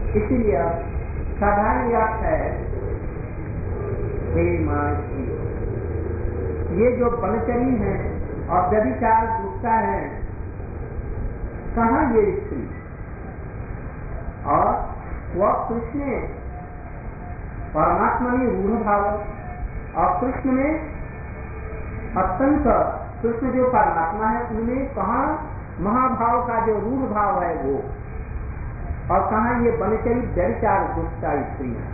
इसीलिए अब साधारण अर्थ है प्रेमाशी। ये जो बनचरी है और व्यभिचार दुष्टा है, कहाँ ये स्त्री? और वह कृष्ण परमात्मा में रूढ़ भाव और कृष्ण में अत्यंत, कृष्ण जो परमात्मा है उनमें कहाँ महाभाव का जो रूढ़ भाव है वो, और कहाँ ये बनचरी व्यभिचार दुष्टा स्त्री है।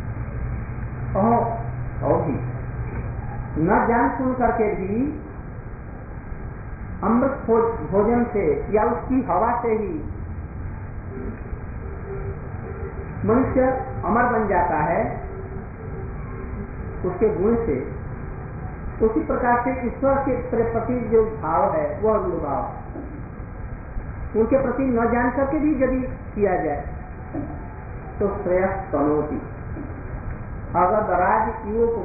और भी न जान सुन करके भी अमृत भोजन से या उसकी हवा से ही मनुष्य अमर बन जाता है, उसके गुण से। उसी प्रकार से ईश्वर के प्रति जो भाव है वह रूढ़ भाव, उनके प्रति न जान करके भी यदि किया जाए तो श्रेयस तनोति। अगधराज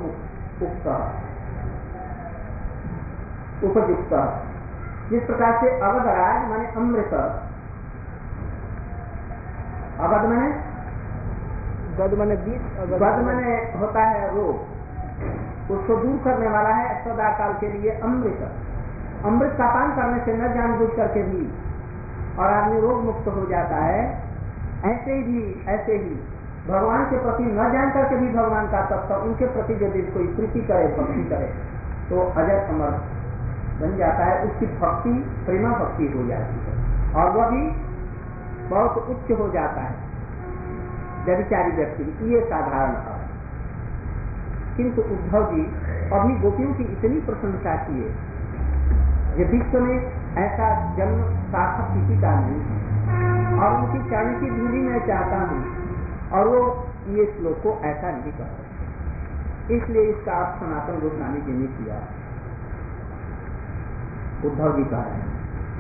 उपयुक्त, जिस प्रकार से अगधराज माने अमृत, अगध माने गद माने बीज, गद माने होता है रोग, उसको दूर करने वाला है सदा काल के लिए अमृत। अमृत का पान करने से न जानबूझ करके भी और आदमी रोग मुक्त हो जाता है। ऐसे ही भगवान के प्रति न जान करके भी भगवान का तत्व, उनके प्रति यदि कोई प्रीति करे, भक्ति करे तो अजय अमर बन जाता है। उसकी भक्ति प्रेमा भक्ति हो जाती है और वह भी बहुत उच्च हो जाता है व्यभिचारी व्यक्ति। ये साधारण है। किंतु उद्धव जी अभी गोपियों की इतनी प्रशंसा किए, ये विश्व में ऐसा जन्म सार्थक किसी का नहीं है और उनकी चरण की धूलि मैं चाहता हूँ, और वो ये श्लोक को ऐसा नहीं कर सकते। इसलिए इसका आप सनातन गोस्वामी जी ने किया। उद्धव जी कह रहे हैं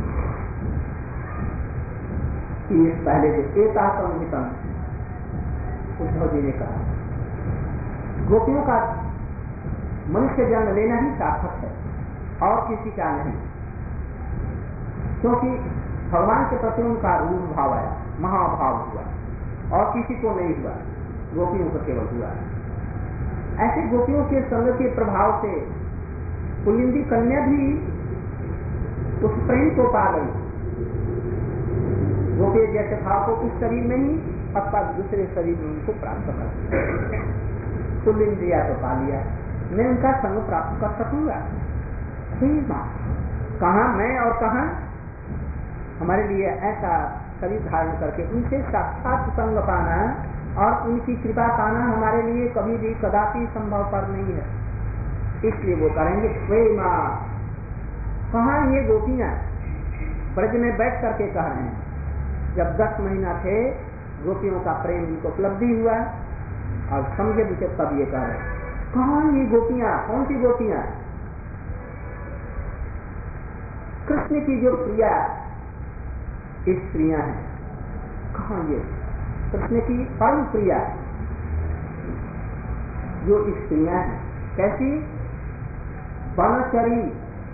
कि पहले जो एकात्मितम, उद्धव जी ने कहा गोपियों का मनुष्य जन्म लेना ही सार्थक है और किसी का नहीं, क्योंकि भगवान के प्रति उनका रूढ़ भाव आया, महाभाव हुआ और किसी को नहीं हुआ, गोपियों को केवल हुआ। ऐसे गोपियों के संग के प्रभाव से पुलिंदी कन्या भी उस प्रेम को पा गई। गोपी जैसे भाव को उस शरीर में ही अथवा दूसरे शरीर में उनको प्राप्त कर, पुलिंदिया तो पा लिया, मैं उनका संग प्राप्त कर सकूंगा। कहाँ मैं और कहाँ हमारे लिए ऐसा शरीर धारण करके उनसे साक्षात संग पाना और उनकी कृपा पाना हमारे लिए कभी भी कदापि संभव पर नहीं है। इसलिए वो करेंगे प्रेमा। कहाँ ये गोपियां ब्रज में बैठ करके कह रहे हैं, जब 10 महीना थे गोपियों का प्रेम उनको उपलब्धि हुआ और समझे मुझे तब ये कह रहे, कहाँ ये गोपियां, कौन सी गोपियां? कृष्ण की जो प्रिया स्त्रियां हैं, कहाँ ये कृष्ण की परम प्रिया जो स्त्रियां हैं, कैसी? वनचरी,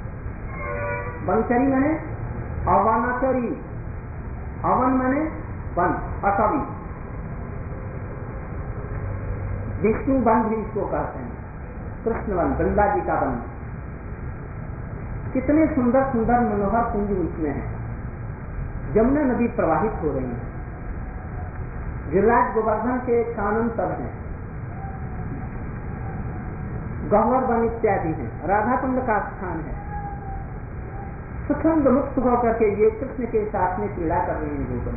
वनचरी माने अवनचरी, अवन माने वन, अकवि, विष्णु वन भी इसको कहते हैं, कृष्ण वन, गंगा जी का वन। कितने सुंदर सुंदर मनोहर कुंज उसमें है। यमुना नदी प्रवाहित हो रही है, गिरिराज गोवर्धन के कानन तब हैं, गह्वर वन इत्यादि है, राधा कुंड का स्थान है। सुखंद मुक्त होकर के ये कृष्ण के साथ में क्रीड़ा कर रही है गोपन।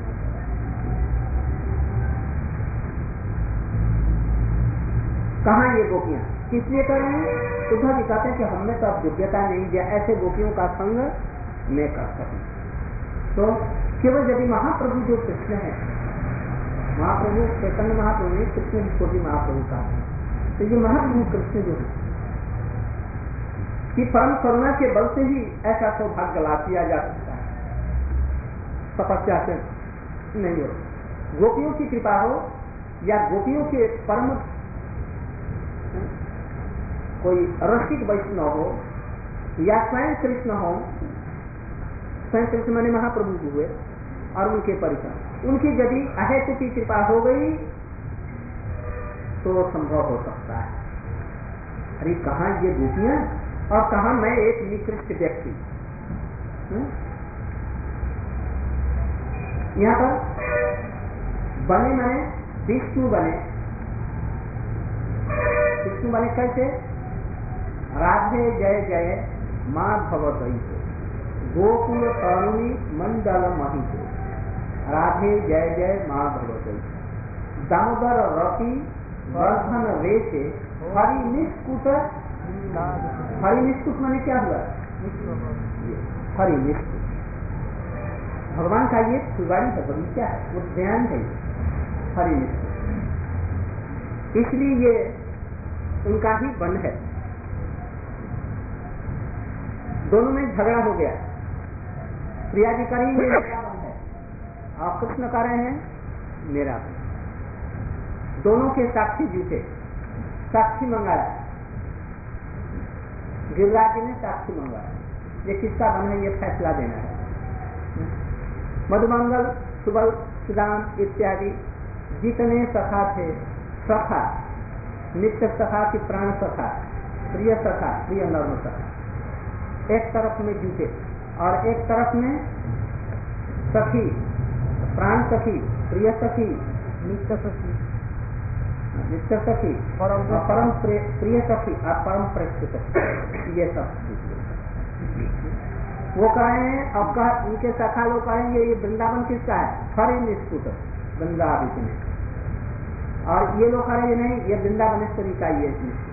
कहाँ ये गोपियां किस लिए कर रहे हैं? उद्धव जी कहते हैं कि हमने तो अब योग्यता नहीं दिया ऐसे गोपियों का संग मैं कर सकूं। तो केवल यदि महाप्रभु जो कृष्ण है, महाप्रभु चैतन्य महाप्रभु ने कृष्ण को भी महाप्रभु का, तो ये महाप्रभु कृष्ण जो है कि परम करुणा के बल से ही ऐसा सौभाग्य लाभ किया जा सकता है, तपस्या से नहीं हो। गोपियों की कृपा हो या गोपियों के परम कोई रसिक वैष्णव हो या स्वयं कृष्ण हो, स्वयं कृष्ण माने महाप्रभु हुए और उनके परिकर, उनकी यदि अहेतु की कृपा हो गई तो संभव हो सकता है। अरे कहाँ ये गोपियां और कहाँ मैं एक निकृष्ट व्यक्ति। यहाँ पर बने मैंने विष्णु बने। विष्णु बने कैसे? राधे जय जय माँ भगवती गोकुल तरुणी मंडल महिषे। राधे जय जय माँ भगवती दामोदर रति वर्धन वेशे हरि निष्कुट। हरि निष्कुट माने क्या हुआ? हरि निष्कुट भगवान का ये फुलवाड़ी है, बगीचा है, उद्यान है हरि निष्कुट। इसलिए ये उनका ही वन है। दोनों में झगड़ा हो गया। प्रिया जी कह रही है मेरा वन है और कृष्ण कह रहे हैं मेरा वन। दोनों के साक्षी जूटे, साक्षी मंगाया। गिरिराज जी ने साक्षी मंगाया, ये किसका वन है ये फैसला देना है। मधुमंगल सुबल सुदाम इत्यादि जितने सखा थे, सखा नित्य सखा की प्राण सखा, प्रिय सखा, प्रिय नर्म सखा, एक तरफ में जुटे और एक तरफ में सखी, प्राण सखी, प्रिय सखी, नित्य सखी, नित्य सखी, परम प्रिय सखी और परम प्रेष्ठ सखी, ये सब वो कहें। अब उनके सखा लोग कहेंगे ये वृंदावन किसका है? हरि निष्कुट वृंदावन में। और ये लोग कहेंगे नहीं ये वृंदावनेश्वरी का ही है।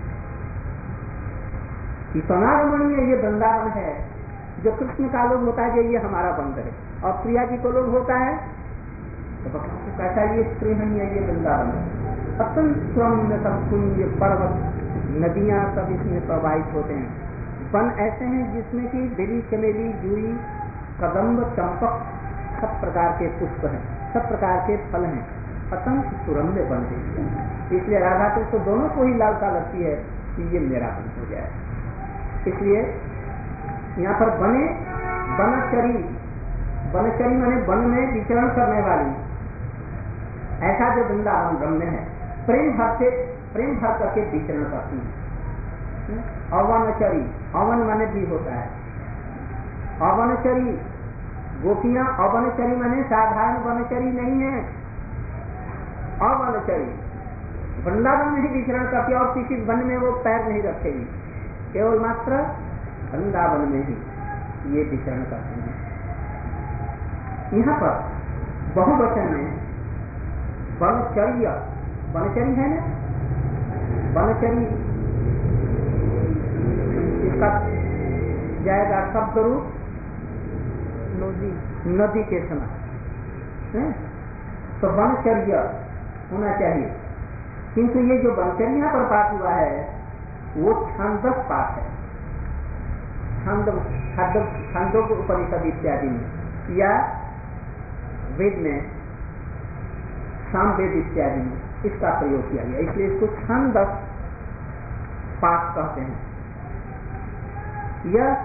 इतना रमणीय ये वृंदावन है जो कृष्ण का लोग होता है कि ये हमारा बंद है, और प्रिया जी को लोग होता है तो कहता है ये स्त्रीहणी है, ये वृंदावन है। अत्यंत स्वर्ण सब कुंज पर्वत नदियां सब इसमें प्रवाहित होते हैं। वन ऐसे हैं जिसमें कि बेली चमेली जूई कदम्ब चंपक सब प्रकार के पुष्प हैं, सब प्रकार के फल हैं, अत्यंत सुरम्य वन है। इसलिए राधा कृष्ण दोनों को ही लालसा लगती है कि ये मेरा वन हो जाए। इसलिए यहाँ पर बने वनचरी, वनचरी माने वन में विचरण करने वाली, ऐसा जो वृंदावन रम्य है प्रेम भर करके विचरण करती है। अवनचरी, अवन माने भी होता है अवनचरी गोपियां। अवनचरी माने साधारण वनचरी नहीं है, अवनचरी वृंदावन में ही विचरण करती है और किसी वन में वो पैर नहीं रखेगी, केवल मात्र वृंदावन में ही ये विचरण करते हैं। यहाँ पर बहुवचन में वनचर्य, वनचरी है ना, वनचरी इसका जाएगा शब्द रूप नदी, नदी के समान। तो वनचर्य होना चाहिए, किंतु ये जो वनचर्या पर पाठ हुआ है वो छांदस पाठ है। छांदोग्य उपनिषद इत्यादि में या वेद में, सामवेद इत्यादि में इसका प्रयोग किया गया, इसलिए इसको छांदस पाठ कहते हैं। यह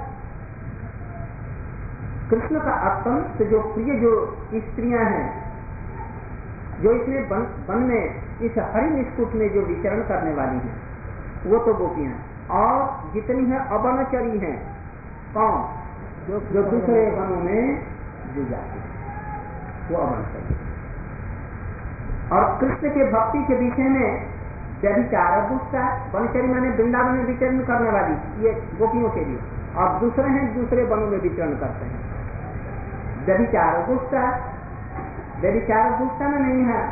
कृष्ण का अत्यंत जो प्रिय जो स्त्रियां हैं, जो इसमें वन में इस हरि निष्कुट में जो विचरण करने वाली हैं, वो तो गोपियां, और जितनी है अवनचरी हैं, कौन? जो दूसरे वनों में जो जाती है वो अवनचरी। और कृष्ण के भक्ति के विषय में व्यभिचार दुष्टा, वनचरी माने वृंदावन में विचरण करने वाली, ये गोपियों के लिए, और दूसरे हैं दूसरे वनों में विचरण करते हैं। व्यभिचार दुष्टा, व्यभिचार दुष्टा में नहीं है।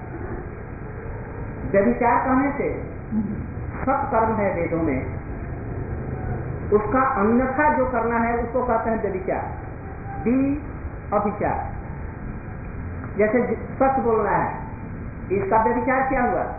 व्यभिचार कहने से सब कर्म है वेदों में, उसका अन्यथा जो करना है उसको कहते हैं व्यभिचार, बी अभिचार। जैसे सच बोलना है, इसका व्यभिचार क्या हुआ?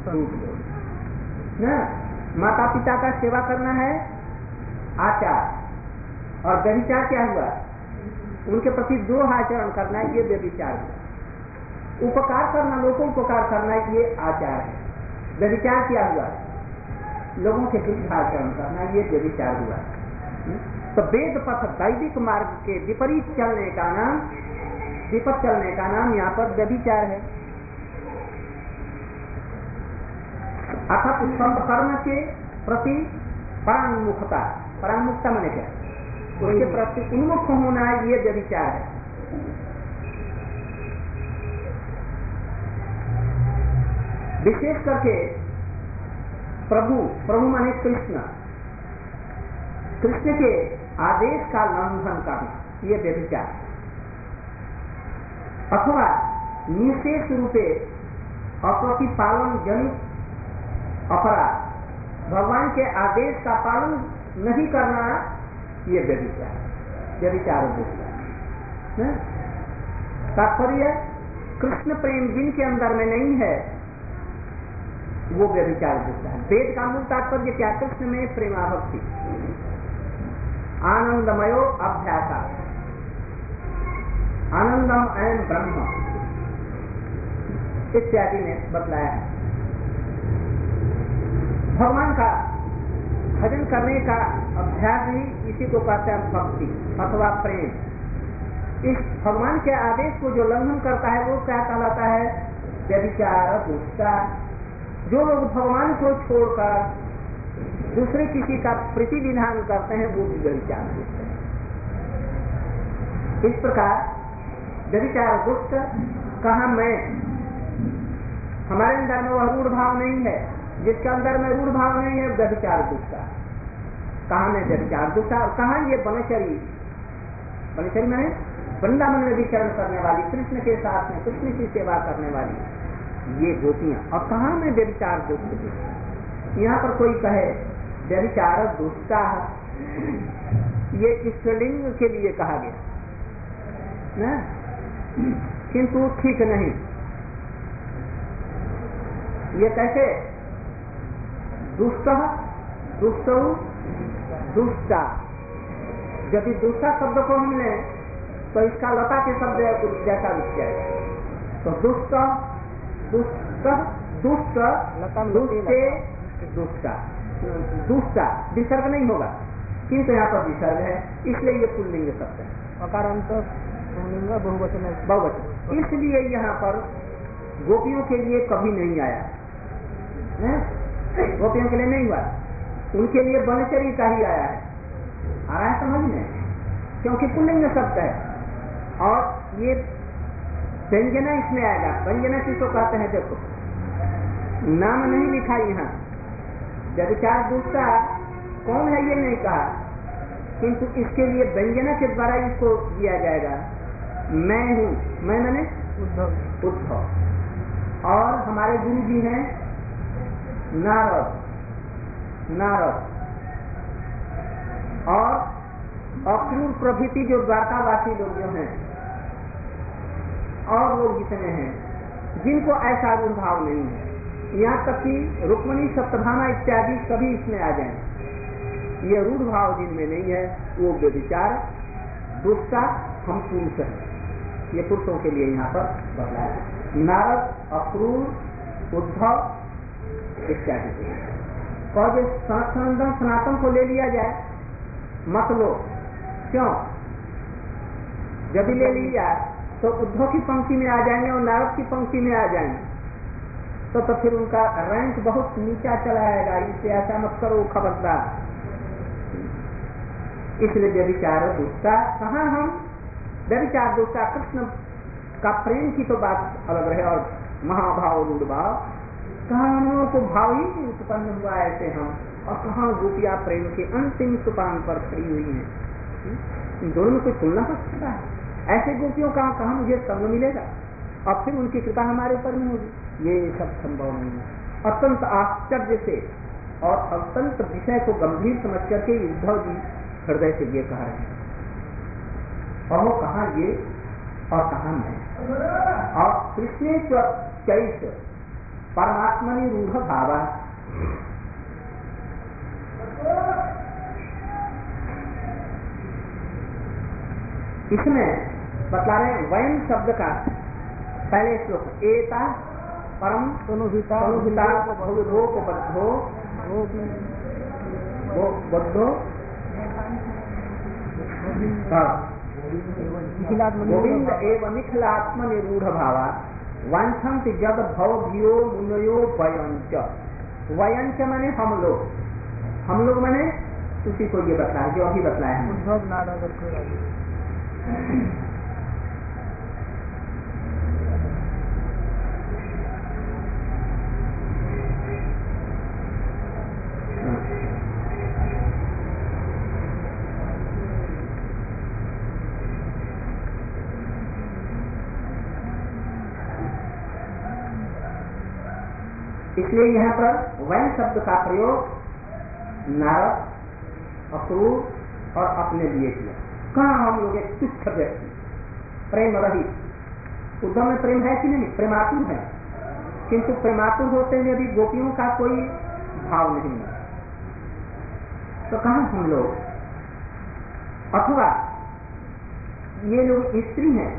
ना, माता पिता का सेवा करना है आचार, और व्यभिचार क्या हुआ? उनके प्रति द्रोह आचरण करना है, ये व्यभिचार हुआ। उपकार करना, लोगों को उपकार करना, ये आचार है। व्यभिचार क्या हुआ? लोगों के विरुद्ध आचरण करना, ये व्यभिचार हुआ। तो वेद पथ वैदिक मार्ग के विपरीत चलने का नाम विपद चलने का नाम यहाँ पर व्यभिचार है। अर्थात सब कर्म के प्रति परांगमुखता, परांगमुखता माने क्या, उसके प्रति उन्मुख होना, ये व्यभिचार है। विशेष करके प्रभु माने कृष्ण के आदेश का लंघन करना, ये व्यभिचार। अथवा निशेष रूपे अप्रतिपालन जनित अपराध, भगवान के आदेश का पालन नहीं करना, ये व्यभिचार है। तात्पर्य कृष्ण प्रेम जिनके अंदर में नहीं है वो व्यभिचार होता है। वेद का मूल तात्पर्य क्या? कृष्ण में प्रेमाभक्ति, आनंदमयो अभ्यासा, आनंदम अयम ब्रह्म इत्यादि ने बतलाया है। भगवान का भजन करने का अभ्यास ही इसी को कहते हैं भक्ति अथवा प्रेम। इस भगवान के आदेश को जो लंघन करता है वो क्या कहलाता है? व्यभिचार, दुष्टा। जो लोग भगवान को छोड़कर दूसरे किसी का प्रीति विधान करते हैं वो भी व्यभिचार दुष्ट है। इस प्रकार व्यभिचार दुष्ट कहा मैं, हमारे अंदर में वह रूढ़ भाव नहीं है, जिसके अंदर में रूढ़ भाव नहीं है व्यभिचार दुष्टा। कहा में व्यभिचार दुष्टा, कहा ये बनचरी, बनचरी में वृंदावन में विचरण करने वाली, कृष्ण के साथ में कृष्ण की सेवा करने वाली ये गोपियां, और कहा में व्यभिचार दुष्ट। यहाँ पर कोई कहे व्यभिचार दुष्टा, ये स्त्रीलिंग के लिए कहा गया ना, किंतु ठीक नहीं। ये कैसे? दुष्ट, दुष्टौ, दुष्टा। यदि दुष्टा शब्द को हम लें तो इसका लता के शब्द जैसा रुक जाएगा। तो दुष्ट, दुष्ट, दुष्ट, दुष्टे, दुष्टा, दुष्टा विसर्ग नहीं होगा, किंतु यहाँ पर विसर्ग है, इसलिए ये पुल्लिंग शब्द है। अकारांत बहुवचन है, बहुवचन। इसलिए यहाँ पर गोपियों के लिए कभी नहीं आया है? गोपियों के लिए नहीं हुआ, उनके लिए बनचरी का ही आया है। आ रहा है समझ में? क्योंकि पुल्लिंग शब्द है और ये व्यंजना इसमें आएगा। व्यंजना किसको कहते हैं? देखो नाम नहीं लिखा यहाँ, व्यभिचार दूसरा कौन है ये नहीं कहा, किंतु इसके लिए व्यंजना के द्वारा इसको दिया जाएगा। मैं हूँ, मैं मैंने उद्धव, उद्धव। और हमारे गुरु जी हैं नारद, नारद। और अक्रूर प्रभृति जो द्वारकावासी लोग जो हैं और लोग जितने हैं जिनको ऐसा रूढ़ भाव नहीं है, यहाँ तक कि रुक्मिणी सत्यभामा इत्यादि सभी इसमें आ जाएं। ये रूढ़ भाव जिनमें नहीं है वो व्यभिचार दुष्टा हम पुरुष है। ये पुरुषों के लिए यहाँ पर बतलाया। नारद, अक्रूर, उद्धव इत्यादि। और जो सनातन को ले लिया जाए, मत लो, क्यों? यदि ले लिया तो उद्धव की पंक्ति में आ जाएंगे और नारद की पंक्ति में आ जाएंगे, तो फिर उनका रैंक बहुत नीचा चला जाएगा। इससे ऐसा मत करो, खबरदार। इसलिए व्यभिचार दुष्टा कहाँ? हम व्यभिचार दुष्टा, कृष्ण का प्रेम की तो बात अलग रहे और महाभाव रूढ़ भाव, कहाँ हम लोगों को भाव ही नहीं उत्पन्न हुआ ऐसे हम, और कहाँ गोपिया प्रेम के अंतिम सोपान पर खड़ी हुई हैं। इन दोनों में कोई तुलना हो सकता है? ऐसे गोपियों का कहाँ मुझे संग मिलेगा और फिर उनकी कृपा हमारे ऊपर में होगी? ये सब संभव नहीं है। अत्यंत आश्चर्य से और अत्यंत विषय को गंभीर समझ करके उद्धव जी हृदय से ये कह रहे हैं, और वो कहा ये और कहा मैं। और कृष्णेश्वर चैत परमात्मनि रूढ़ भावा, इसमें बतला रहे हैं वयम शब्द का पहले श्लोक, एता परम तनुहिता बहुरोप बद्धो बद्धो गोविंद एवं निखिलात्म निरूढ़ भावा वांछन्त जद भव भियो मुनयो वयंच। वयंच माने हम लोग माने उसी को ये बतला जो अभी बतलाया है। इसलिए यहाँ पर वैन शब्द का प्रयोग नारद, अक्रूर और अपने लिए किया। कहाँ हम लोग एक तुच्छ व्यक्ति, प्रेम रहित। उद्धव में प्रेम है कि नहीं? प्रेमातुर है, किंतु प्रेमातुर होते हुए भी गोपियों का कोई भाव नहीं है, तो कहाँ हम लोग? अथवा ये लोग स्त्री हैं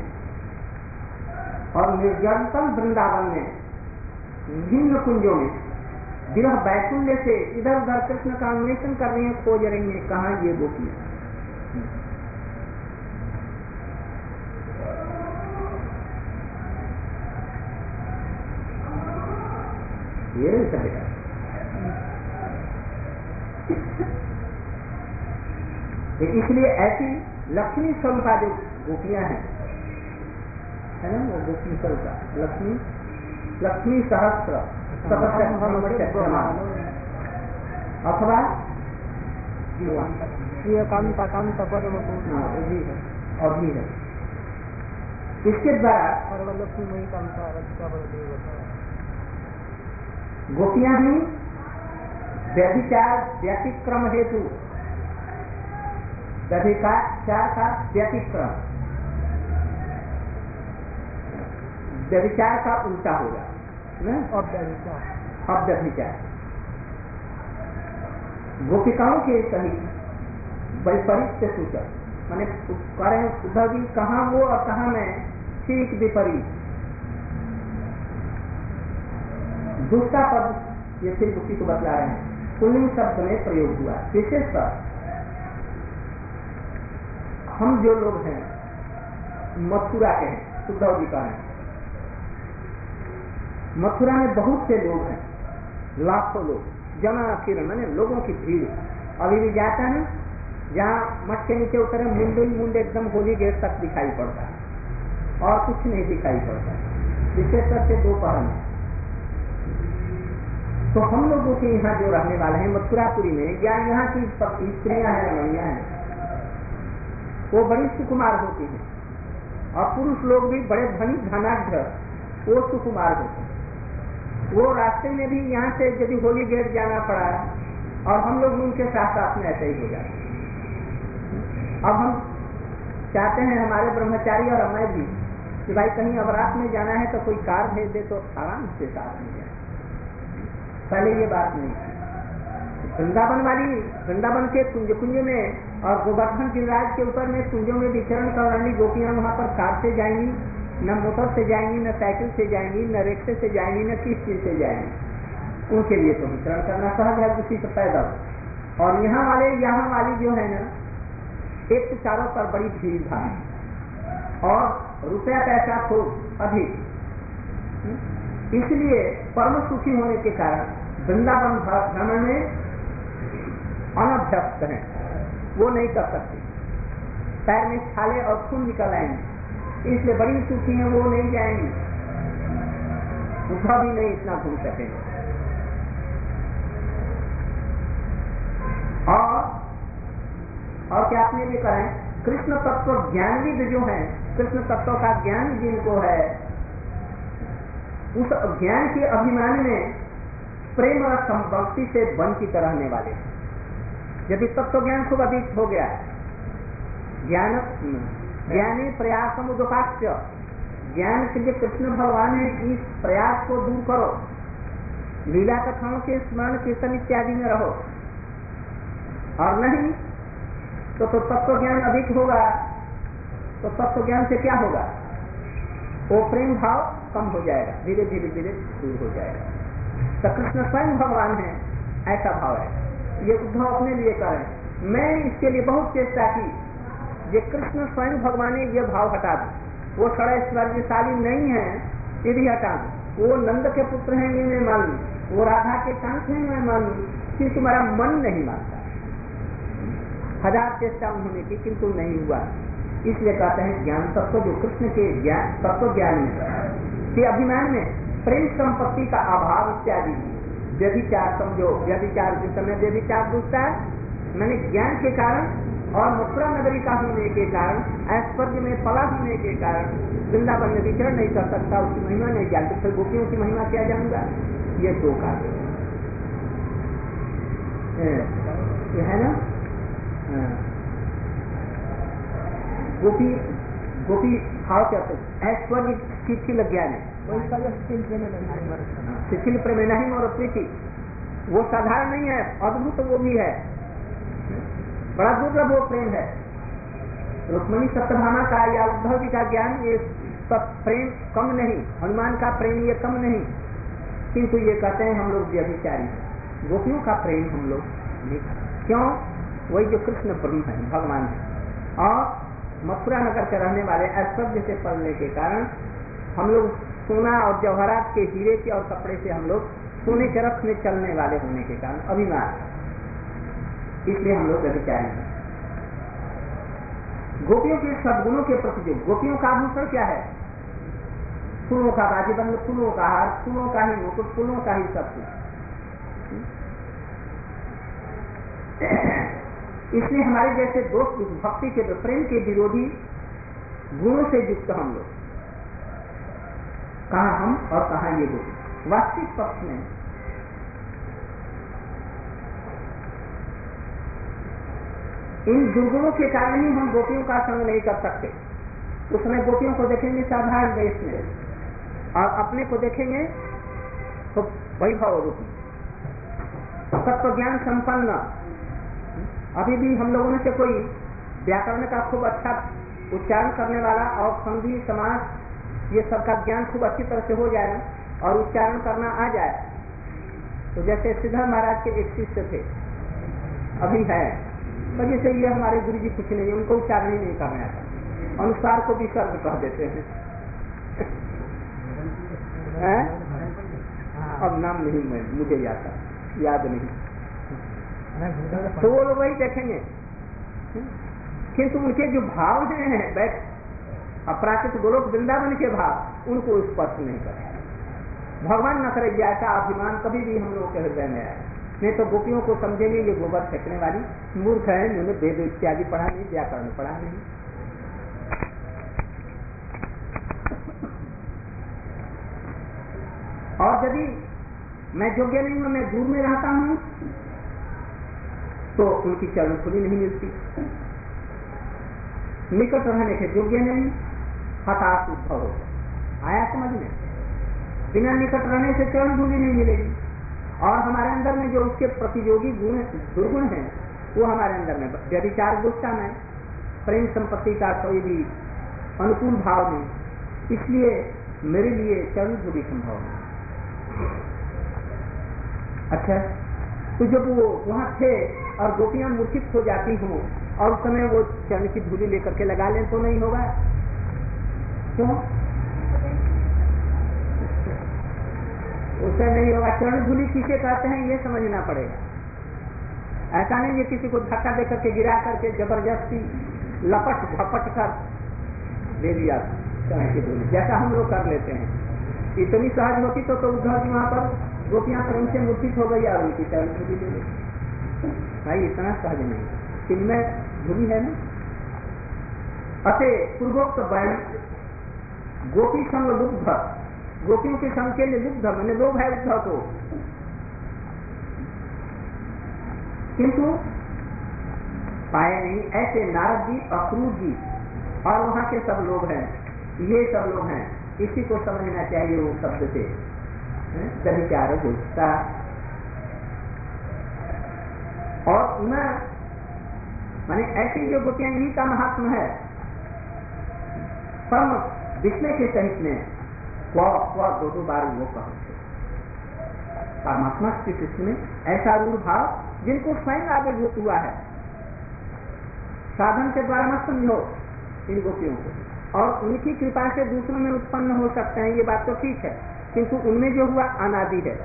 और निर्जनतम वृंदावन में विभिन्न कुंजों में विरह वैकुल्य से इधर उधर कृष्ण का अन्वेषण कर रही हैं, खोज रही हैं, कहाँ ये गोपियां? ये नहीं चलेगा। इसलिए ऐसी लक्ष्मी स्वरूपा जो गोपियां हैं, है ना, वो गोपी स्वरूपा लक्ष्मी सहस्त्र अथवा और भी है। इसके द्वारा गोपियां भी व्यभिचार व्यतिक्रम हेतु, व्यभिचार का व्यतिक्रम, व्यभिचार का उल्टा होगा ना, अव्यभिचार। गोपिकाओं के सहित वैपरीत्य सूचक, माने उद्धव जी कहाँ वो और कहाँ मैं, ठीक विपरीत। दूसरा पद ये फिर उसी को बतला रहे हैं, पुल्लिंग शब्द में प्रयोग हुआ। विशेषकर हम जो लोग हैं मथुरा के हैं, उद्धव जी का है, मथुरा में बहुत से लोग हैं, लाखों लोग, जना किरण माने लोगों की भीड़। अभी भी जाता है जहाँ मठ के नीचे उतरे मुंड एकदम होली गेट तक दिखाई पड़ता है और कुछ नहीं दिखाई पड़ता, विशेषकर से दोपहर में। तो हम लोगों के यहाँ जो रहने वाले हैं मथुरापुरी में, या यहाँ की स्त्रियां हैं, रमणियां हैं, वो बड़ी सुकुमार होती हैं, और पुरुष लोग भी बड़े धनी धनाढ्य, वो सुकुमार होते हैं। वो रास्ते में भी यहाँ से यदि होली गेट जाना पड़ा और हम लोग उनके साथ साथ में ऐसे ही हो जाते। अब हम चाहते हैं हमारे ब्रह्मचारी और मैं भी कि भाई कहीं अवरात में जाना है तो कोई कार भेज दे तो आराम से साथ में जाए। पहले ये बात नहीं थी। वृंदावन के कुंज में और गोवर्धन गिरिराज के ऊपर में कुंजों में विचरण कर रही गोपियां वहां पर कार से जाएंगी, न मोटर से जाएंगी, न साइकिल से जाएंगी, न रिक्शे से जाएंगी, न किस चीज से जाएंगी। उनके लिए तो विचरण करना सहज है, उसी से पैदल। और यहाँ वाली जो है ना, एक तो चारों पर बड़ी भीड़ भाड़ और रुपया पैसा खूब अधिक, इसलिए परम सुखी होने के कारण वृंदावन भ्रमण में अनभ्यस्त हैं, वो नहीं कर सकते। पैर में छाले और खून निकल आएंगे, इसलिए बड़ी सुखी हैं, वो नहीं जाएंगी। उद्धव भी नहीं इतना घूम सकेंगे। और क्या आपने भी कहा है, कृष्ण तत्व ज्ञानविद जो हैं, कृष्ण तत्व का ज्ञान जिनको है, उस ज्ञान के अभिमान में प्रेम और संभक्ति से वंचित रहने वाले। यदि तत्व ज्ञान खूब अधिक हो गया, ज्ञानी प्रयासम उदपास्य, ज्ञान के लिए कृष्ण भगवान है, इस प्रयास को दूर करो, लीला कथाओं के स्मरण कीर्तन इत्यादि में रहो। और नहीं तो तत्व ज्ञान अधिक होगा, तो तत्व ज्ञान से क्या होगा, वो प्रेम भाव कम हो जाएगा, धीरे धीरे दूर हो जाएगा। तो कृष्ण स्वयं भगवान है, ऐसा भाव है। ये उद्धव अपने लिए करें, मैं इसके लिए बहुत चेष्टा की, ये कृष्ण स्वयं भगवान ने ये भाव हटा दो, वो षड़ैश्वर्यशाली नहीं है ये भी हटा दो, वो नंद के पुत्र हैं ये मैं मान लूं, वो राधा के कंठ हैं मैं मान लूं, किंतु तुम्हारा मन नहीं मानता, हजार चेष्टा होने की किंतु नहीं हुआ। इसलिए कहते हैं ज्ञान तत्व जो कृष्ण के ज्ञान तत्व ज्ञान में के अभिमान में प्रेम संपत्ति का अभाव इत्यादि व्यभिचार समझो, व्यभिचार जिस समय व्यभिचार दूसरा है मैंने ज्ञान के कारण और मथुरा नगरी का होने के कारण, ऐश्वर्य में पला होने के कारण वृंदावन में विचरण नहीं कर सकता, उसकी महिमा नहीं जानती, फिर गोपियों की महिमा क्या जानूंगा। ये दो कारण ये है ना। गोपी गोपी भाव कहते हैं ऐश्वर्य शिथिल ज्ञान है, शिथिल प्रेम नहीं और प्रीति वो साधारण नहीं है, अद्भुत वो भी है, बड़ा दुर्लभ वो प्रेम है। रुक्मिणी सत्यभामा का या उद्धव जी का ज्ञान ये सब प्रेम कम नहीं, हनुमान का प्रेम ये कम नहीं, किंतु ये कहते हैं हम लोग व्यभिचारी हैं, गोपियों का प्रेम हम लोग नहीं करते। क्यों? वही जो कृष्ण ब्रह्म है, भगवान है, और मथुरा नगर के रहने वाले ऐश्वर्य से पलने के कारण हम लोग सोना और जवाहरात के हीरे के और कपड़े से हम लोग सोने के रथ में चलने वाले होने के कारण अभिमान, इसलिए हम लोग व्यभिचारी हैं। गोपियों के सद्गुणों के प्रति जो गोपियों का आभूषण क्या है? फूलों का बाजीबंद, फूलों का हार, फूलों का ही मुकुट, फूलों का ही सब कुछ। इसलिए हमारे जैसे दोस्त भक्ति के प्रेम के विरोधी गुणों से युक्त हम लोग, कहाँ हम और कहाँ ये गोपी। वास्तविक पक्ष में इन दुर्गुणों के कारण ही हम गोपियों का संग नहीं कर सकते। उस समय गोपियों को देखेंगे साधारण वेश में और अपने को देखेंगे तो वैभव रूपी तत्व ज्ञान संपन्न। अभी भी हम लोगों में से कोई व्याकरण का खूब अच्छा उच्चारण करने वाला और संधि समास ये सबका ज्ञान खूब अच्छी तरह से हो जाए और उच्चारण करना आ जाए, तो जैसे सिद्धार्थ महाराज के एक शिष्य थे, अभी है, तो जैसे ये हमारे गुरु जी कुछ नहीं, उनको उच्चारण ही नहीं करना आता, अनुसार को भी सर्व कह देते हैं। अब नाम नहीं मैं मुझे याद नहीं, तो वो लोग वही देखेंगे, किंतु उनके जो भाव हैं बैठ अपराकृत गोलोक वृंदावन के भाव उनको स्पर्श नहीं करते। भगवान न करे ऐसा अभिमान कभी भी हम लोगों के हृदय में आए, नहीं तो गोपियों को समझेंगे ये गोबर फेंकने वाली मूर्ख है, उन्होंने वेद इत्यादि पढ़ा नहीं, व्याकरण पढ़ा नहीं। और यदि मैं योग्य नहीं हूं, मैं दूर में रहता हूं, तो उनकी चरण खुली नहीं मिलती। निकट रहने के योग्य नहीं, हताश उद्भव हो आया समझ में। बिना निकट रहने से चरण धूलि नहीं मिलेगी, और हमारे अंदर में जो उसके प्रतियोगी गुण दुर्गुण हैं वो हमारे अंदर में व्यभिचार गुस्सा में, प्रेम संपत्ति का कोई भी अनुकूल भाव नहीं, इसलिए मेरे लिए चरण धूलि संभव नहीं। अच्छा, तो जब वो वहां थे और गोपियां मूर्छित हो जाती हों और उस समय वो चरण की धूली लेकर के लगा लें तो नहीं होगा? क्यों? उससे नहीं होगा। चरण धूली किसे कहते हैं ये समझना पड़ेगा। ऐसा नहीं ये किसी को धक्का दे करके गिरा करके जबरदस्ती लपट झपट कर दे दिया चरण की धूली, जैसा हम लोग कर लेते हैं। इतनी सहज होती तो उद्धव जी वहां पर गोपियां प्रेम से मूर्छित हो गई और उनकी चरण धूली दे गई। भाई इतना सहज नहीं, इनमें धूली है ना। अतः पूर्वोक्त बयान गोपी संग लुब्ध, गोपियों के संग के लिए लुब्ध मैंने लोभ है उद्धव को, किंतु पाए नहीं। ऐसे नारद जी, अक्रूर जी और वहां के सब लोग हैं, ये सब लोग हैं, इसी को समझना चाहिए। वो शब्द से व्यभिचार गुस्सा और माने ऐसी जो गोपियां, इन्हीं का महात्मा है। परम विस्मय के सहित में दो बार वो कहते परमात्मा श्री कृष्ण में ऐसा रूढ़ भाव जिनको स्वयं आविर्भूत हुआ है, साधन के द्वारा मत समझो इन गोपियों को, और उनकी कृपा से दूसरों में उत्पन्न हो सकते हैं, ये बात तो ठीक है, किंतु उनमें जो हुआ अनादि है,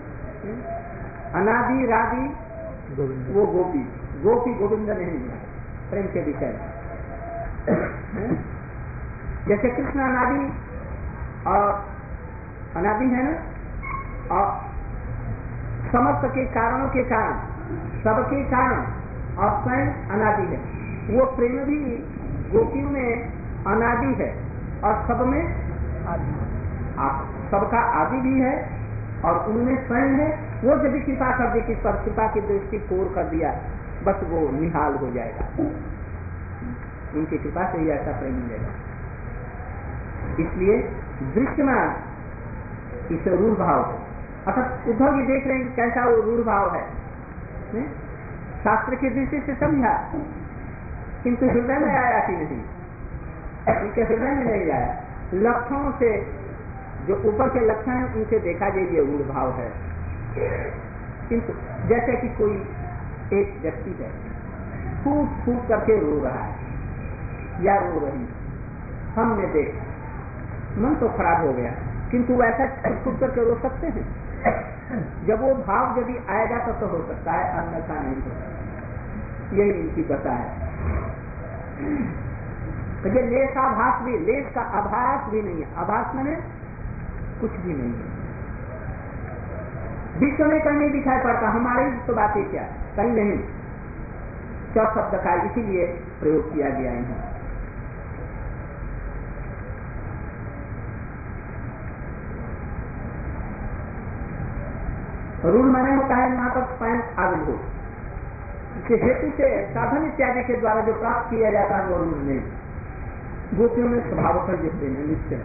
अनादि रादि वो गोपी गोविंद नहीं है प्रेम के विषय में। जैसे कृष्ण अनादि और अनादि है ना, और समस्त के कारणों के कारण, सबके कारण, और स्वयं अनादि है। वो प्रेम भी गोपियों में अनादि है और सब में सबका आदि भी है, और उनमें स्वयं है। वो जब भी कृपा कर दी, किस पर कृपा की दृष्टि कोर कर दिया, बस वो निहाल हो जाएगा, उनकी कृपा से ही ऐसा प्रेम मिलेगा। इसलिए दृश्यमान इस रूढ़ भाव को, अर्थात उद्धव जी देख रहे हैं कि कैसा वो रूढ़ भाव है, शास्त्र की दृष्टि से समझा, किंतु हृदय में आया कि नहीं, उनके हृदय में नहीं आया। लक्षणों से, जो ऊपर के लक्षण हैं उनसे देखा जाए ये रूढ़ भाव है। किंतु जैसे कि कोई एक व्यक्ति है, फूट फूट करके रो रहा है या रो रही, हमने देखा, मन तो खराब हो गया, किंतु वैसा फूट करके रो सकते हैं? जब वो भाव यदि आएगा तो हो सकता है, अन्यथा नहीं होता। यही इनकी कथा है। ये लेस आभास भी, लेस का आभास भी नहीं है, आभास में कुछ भी नहीं है, विश्व में कहीं नहीं दिखाई पड़ता। हमारी तो बातें क्या, कहीं नहीं, सब शब्द का इसीलिए प्रयोग किया गया है। रूढ़ माने होता है वहां पर स्वयं आविर्भूत, इसके हेतु से साधन इत्यादि के द्वारा जो प्राप्त किया जाता है वो रूढ़ नहीं। गोपियों में स्वभावतः जिससे निश्चय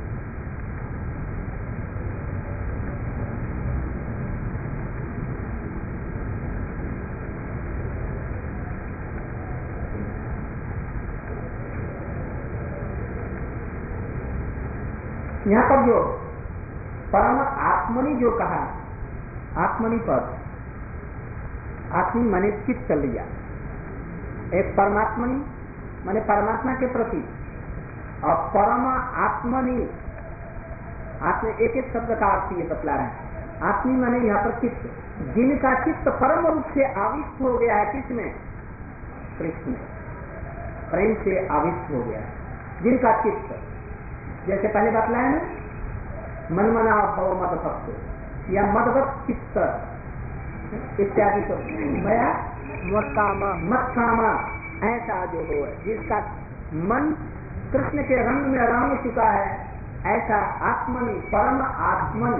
यहाँ पर जो परम आत्मनि जो कहा, आत्मनि पद, आत्मी माने चित्त लिया, एक परमात्मनि माने परमात्मा के प्रति, और परम आत्मनि, आत्म एक एक शब्द का अर्थ ये बतला रहे हैं। आत्मी माने यहाँ पर चित्त, जिनका चित्त परम रूप से आविष्ट हो गया है, किसमें? कृष्ण में, प्रेम से आविष्ट हो गया है जिनका चित्त। जैसे पहले बतलाया ना, मनमना भव मद भक्त या मदभक्त चित्त इत्यादि तो मया मत कामा, ऐसा जो हो, जिसका मन कृष्ण के रंग में रंग चुका है, ऐसा आत्मनि, परम आत्मनि,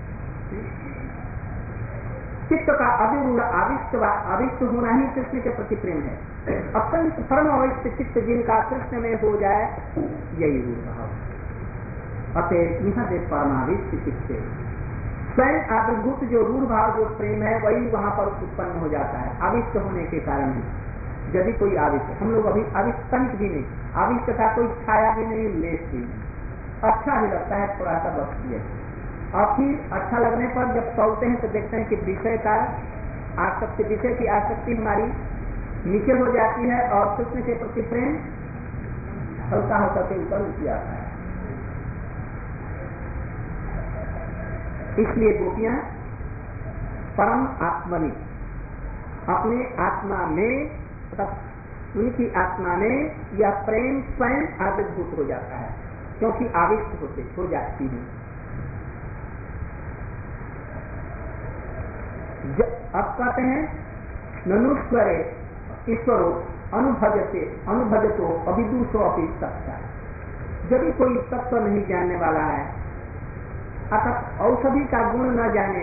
चित्त का अभिरूढ़ आविष्ट होना ही कृष्ण के प्रति प्रेम है। अत्यंत परम अविष्ट चित्त जिनका कृष्ण में हो जाए, यही रूढ़ भाव। अतः यह देख परमाविष्ट चित्त से स्वयं आविर्भूत जो रूढ़ भाव, जो प्रेम है, वही वहां पर उत्पन्न हो जाता है, आविष्ट होने के कारण ही। यदि कोई आविष्ट, हम लोग अभी आविष्ट तनिक भी नहीं, आविष्ट का कोई छाया भी नहीं, लेस भी नहीं, अच्छा ही लगता है, थोड़ा सा वक्त है, और फिर अच्छा लगने पर जब तोलते हैं तो देखते हैं कि विषय का आसक्ति, विषय की आसक्ति हमारी नीचे हो जाती है, और कृष्ण के प्रति प्रेम हल्का हल्का के ऊपर उठ जाता है। इसलिए गोपियां परम आत्मनि, अपने आत्मा में, उनकी आत्मा में यह प्रेम स्वयं आविर्भूत हो जाता है, क्योंकि आविष्ट हो जाती है। अब कहते हैं ननुस्वरे ईश्वरो अनुभजतो अविदुषो अपि सत्ता। यदि कोई तत्व नहीं जानने वाला है, अर्थात औषधि का गुण न जाने,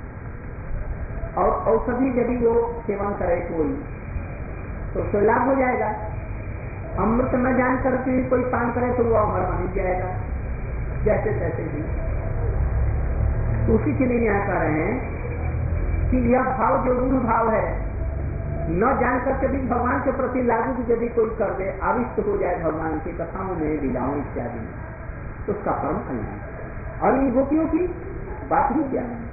और औषधि यदि वो सेवन करे कोई, तो उससे लाभ हो जाएगा। अमृत न जान करके कोई पान करे तो वो अमर बन जाएगा, जैसे तैसे भी। उसी के लिए यहाँ कह रहे हैं कि यह भाव जो रूढ़ भाव है, न जान करके भी भगवान के प्रति लागू भी यदि कोई कर दे, आविष्ट हो जाए भगवान की कथाओं में, लीलाओं इत्यादि, तो उसका परम कल्याण। और इन गोपियों की बात ही क्या है,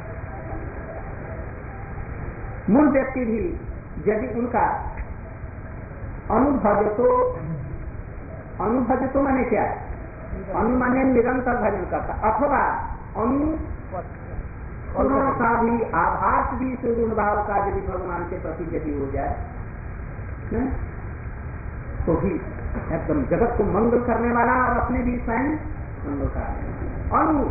मूल व्यक्ति भी यदि उनका अनुभज तो माने क्या है? अनु माने निरंतर भजन करता, अथवा अनु गुणों का भी आभास भी सुगुण भाव का यदि भगवान के प्रति यदि हो जाए न? तो भी एकदम जगत को मंगल करने वाला और अपने भी स्वयं मंगल करने अनु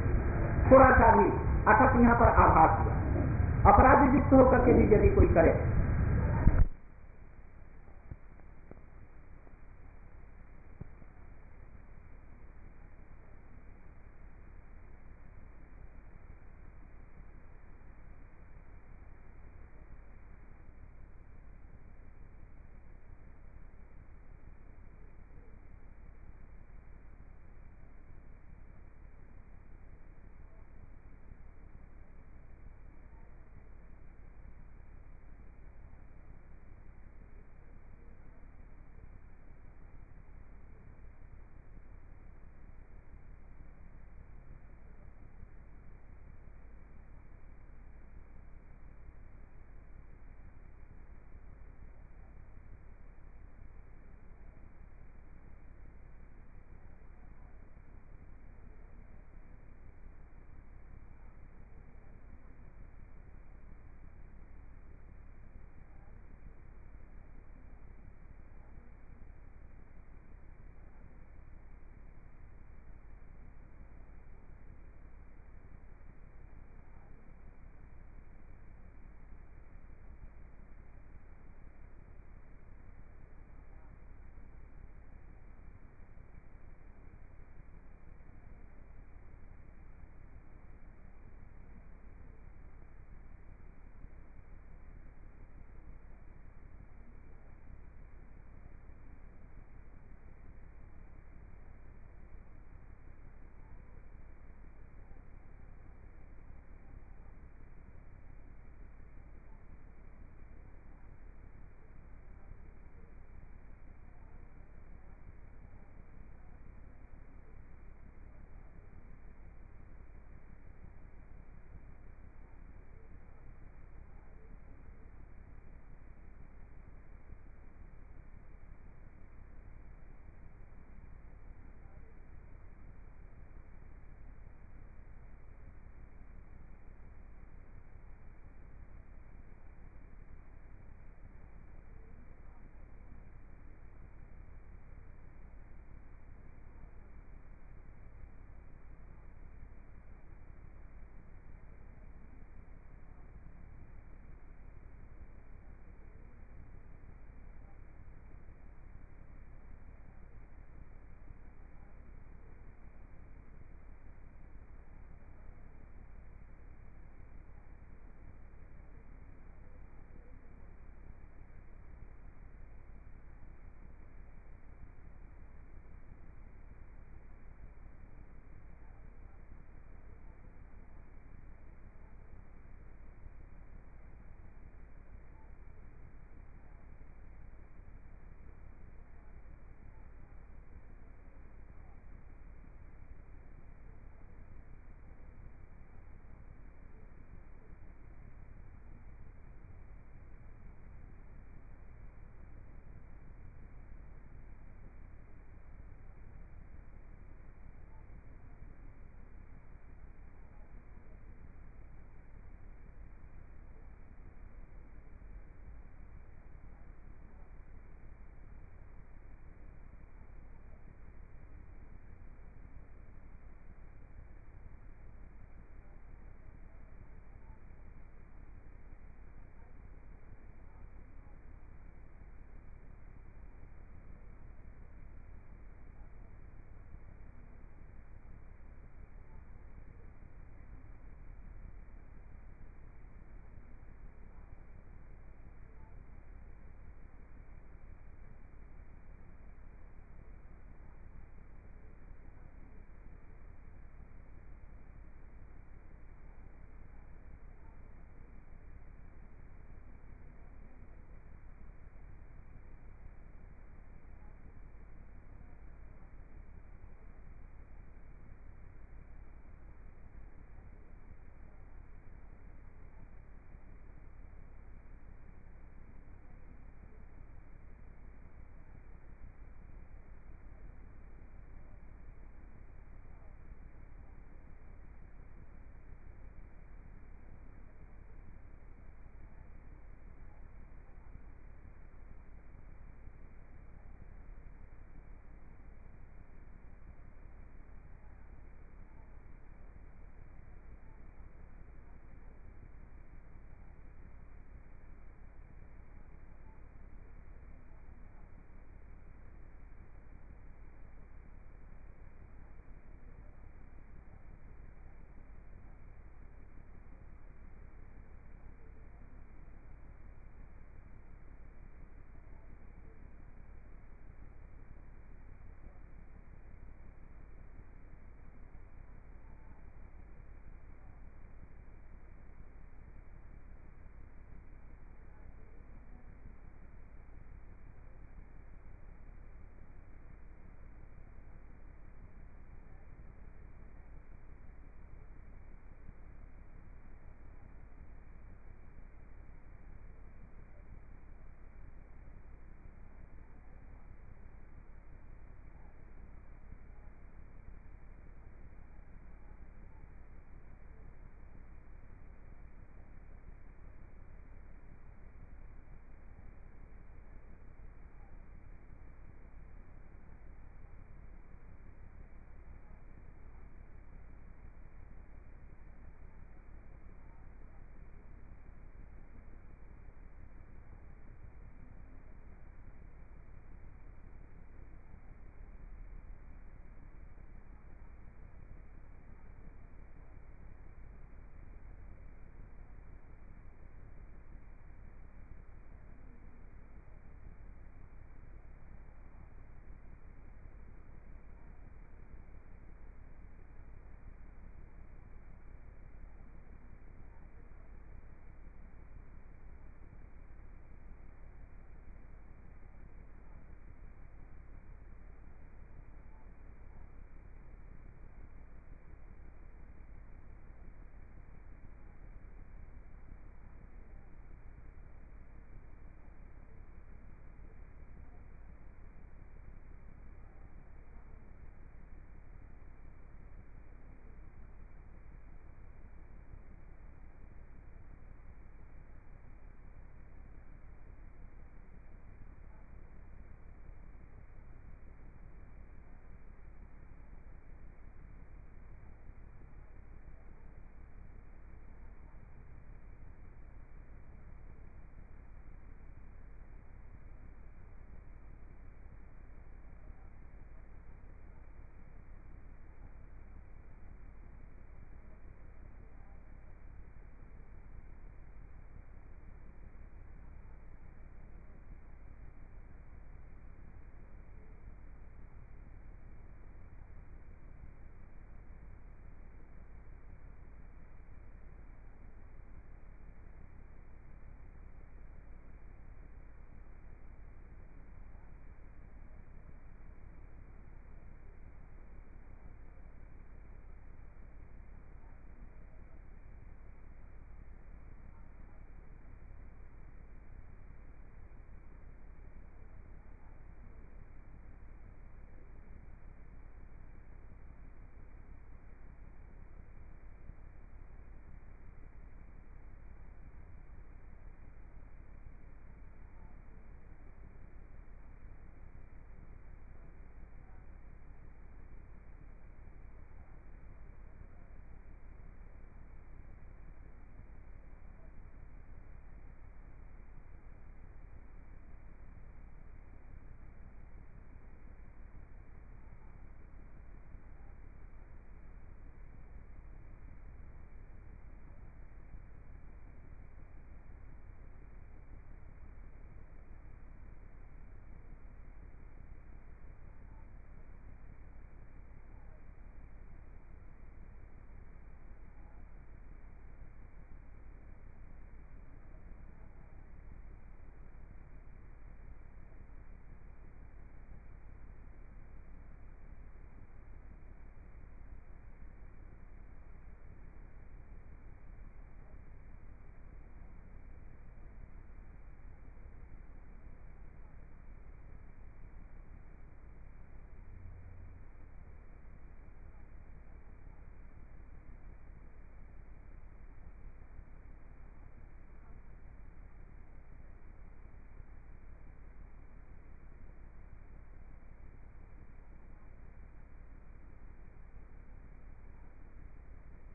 थोड़ा सा भी अर्थात यहाँ पर आभास हुआ, अपराध युक्त होकर के भी यदि कोई करे